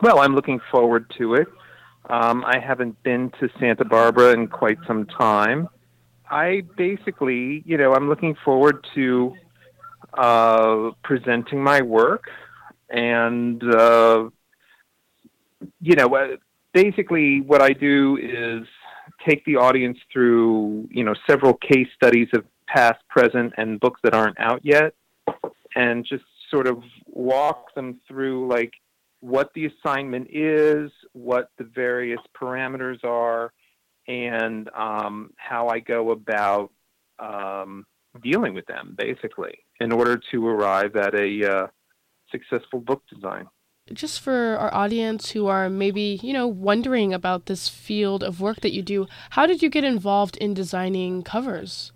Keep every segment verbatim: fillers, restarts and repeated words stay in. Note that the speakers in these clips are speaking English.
Well, I'm looking forward to it. Um, I haven't been to Santa Barbara in quite some time. I basically, you know, I'm looking forward to uh, presenting my work and, uh, you know, uh, basically what I do is take the audience through, you know, several case studies of past, present, and books that aren't out yet, and just sort of walk them through, like, what the assignment is, what the various parameters are, and um, how I go about um, dealing with them, basically, in order to arrive at a uh, successful book design. Just for our audience who are maybe, you know, wondering about this field of work that you do, how did you get involved in designing covers?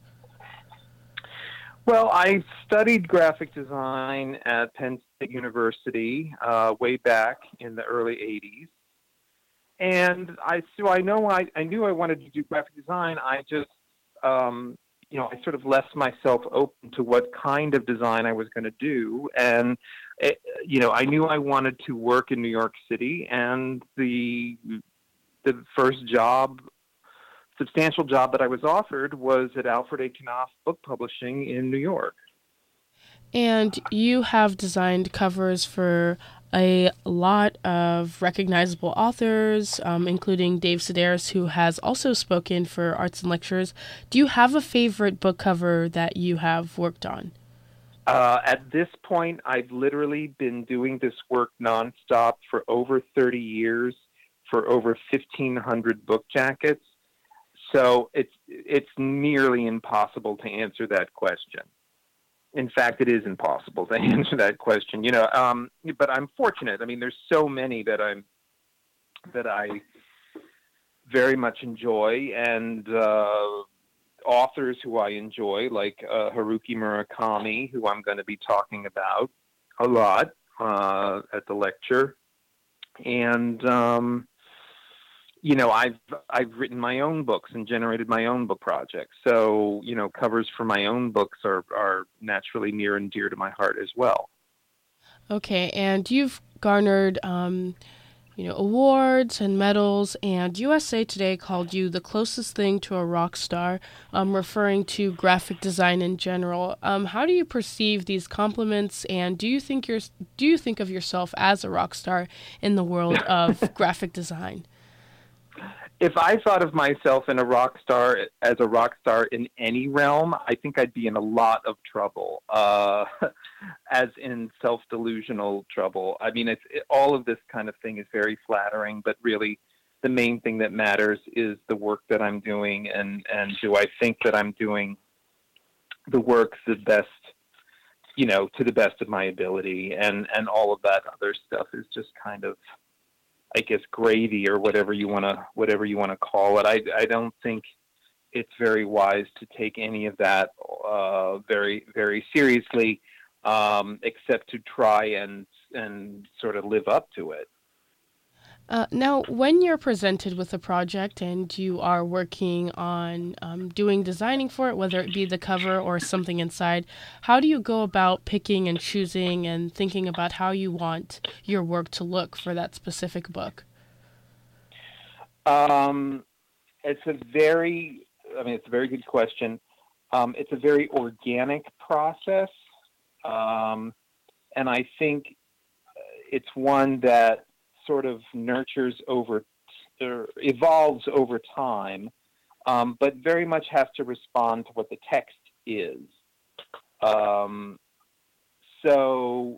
Well, I studied graphic design at Penn State University uh, way back in the early eighties. And I, so I know I, I knew I wanted to do graphic design. I just, um, you know, I sort of left myself open to what kind of design I was going to do. And, it, you know, I knew I wanted to work in New York City, and the, the first job, substantial job that I was offered was at Alfred A. Knopf Book Publishing in New York. And you have designed covers for a lot of recognizable authors, um, including Dave Sedaris, who has also spoken for Arts and Lectures. Do you have a favorite book cover that you have worked on? Uh, at this point, I've literally been doing this work nonstop for over thirty years, for over fifteen hundred book jackets. So it's it's nearly impossible to answer that question. In fact, it is impossible to answer that question. You know, um, but I'm fortunate. I mean, there's so many that I'm that I very much enjoy, and uh, authors who I enjoy, like uh, Haruki Murakami, who I'm going to be talking about a lot uh, at the lecture, and um, you know, I've I've written my own books and generated my own book projects. So, you know, covers for my own books are, are naturally near and dear to my heart as well. Okay, and you've garnered, um, you know, awards and medals, and U S A Today called you the closest thing to a rock star, um, referring to graphic design in general. Um, how do you perceive these compliments, and do you think you're do you think of yourself as a rock star in the world of graphic design? If I thought of myself in a rock star as a rock star in any realm, I think I'd be in a lot of trouble, uh, as in self-delusional trouble. I mean, it's it, all of this kind of thing is very flattering, but really, the main thing that matters is the work that I'm doing, and and do I think that I'm doing the work the best, you know, to the best of my ability, and and all of that other stuff is just kind of, I guess, gravy, or whatever you want to whatever you want to call it. I I don't think it's very wise to take any of that uh, very very seriously, um, except to try and and sort of live up to it. Uh, now, when you're presented with a project and you are working on um, doing designing for it, whether it be the cover or something inside, how do you go about picking and choosing and thinking about how you want your work to look for that specific book? Um, it's a very, I mean, it's a very good question. Um, it's a very organic process, um, and I think it's one that sort of nurtures over, or evolves over time, um, but very much has to respond to what the text is. Um, so,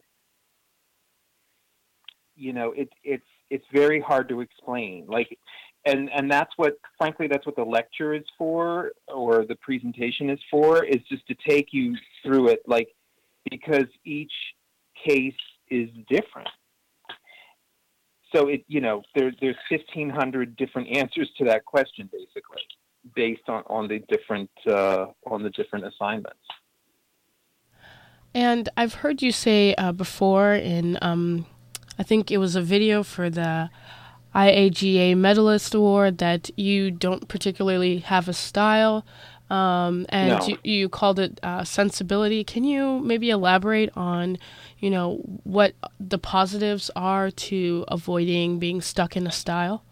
you know, it, it's it's very hard to explain. Like, and and that's what, frankly, that's what the lecture is for, or the presentation is for, is just to take you through it, like, because each case is different. So it, you know, there, there's fifteen hundred different answers to that question, basically, based on, on the different uh, on the different assignments. And I've heard you say uh, before in, um, I think it was a video for the I A G A Medalist Award, that you don't particularly have a style. um, and No. you, you called it uh, sensibility. Can you maybe elaborate on, you know, what the positives are to avoiding being stuck in a style?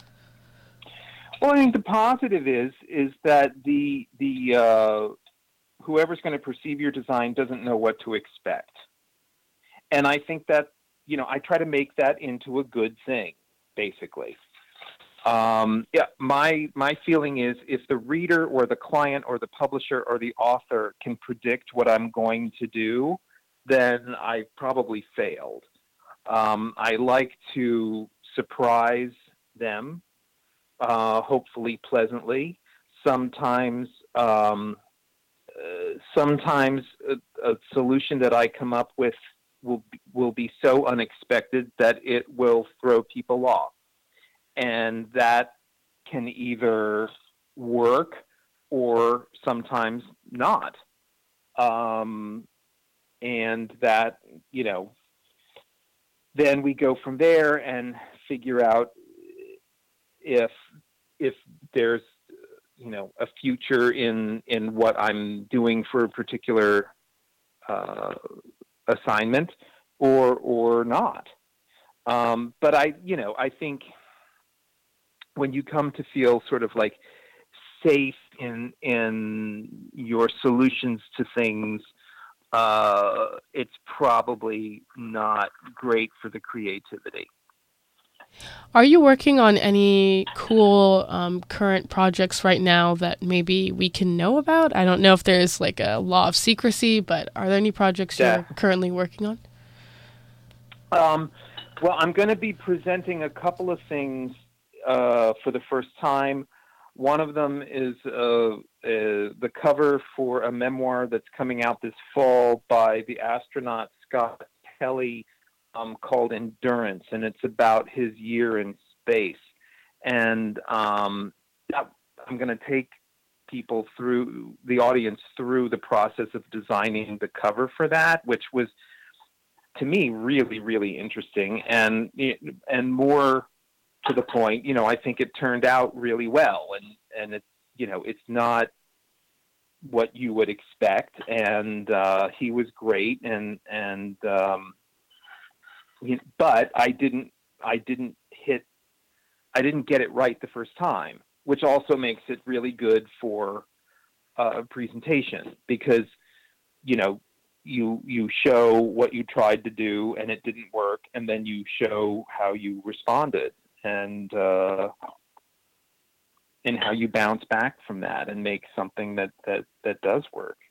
Well, I think the positive is is that the the uh, whoever's going to perceive your design doesn't know what to expect, and I think that you know I try to make that into a good thing, basically. Um, yeah, my my feeling is if the reader or the client or the publisher or the author can predict what I'm going to do, then I probably failed. Um, I like to surprise them, uh, hopefully pleasantly. Sometimes, um, uh, sometimes a, a solution that I come up with will will be so unexpected that it will throw people off, and that can either work or sometimes not. Um, and that, you know, then we go from there and figure out if if there's you know a future in in what I'm doing for a particular uh, assignment or or not. Um, but I you know I think when you come to feel sort of like safe in in your solutions to things, uh, it's probably not great for the creativity. Are you working on any cool um, current projects right now that maybe we can know about? I don't know if there's like a law of secrecy, but are there any projects Yeah. you're currently working on? Um, well, I'm going to be presenting a couple of things uh, for the first time. One of them is uh, uh, the cover for a memoir that's coming out this fall by the astronaut Scott Kelly, um, called Endurance, and it's about his year in space. And um, I'm going to take people through the audience through the process of designing the cover for that, which was to me really really interesting, and and more to the point, you know I think it turned out really well, and and it's you know it's not what you would expect, and uh, he was great, and and um, but I didn't I didn't hit I didn't get it right the first time, which also makes it really good for uh, a presentation, because you know you you show what you tried to do and it didn't work, and then you show how you responded, and uh, and how you bounce back from that and make something that that that does work.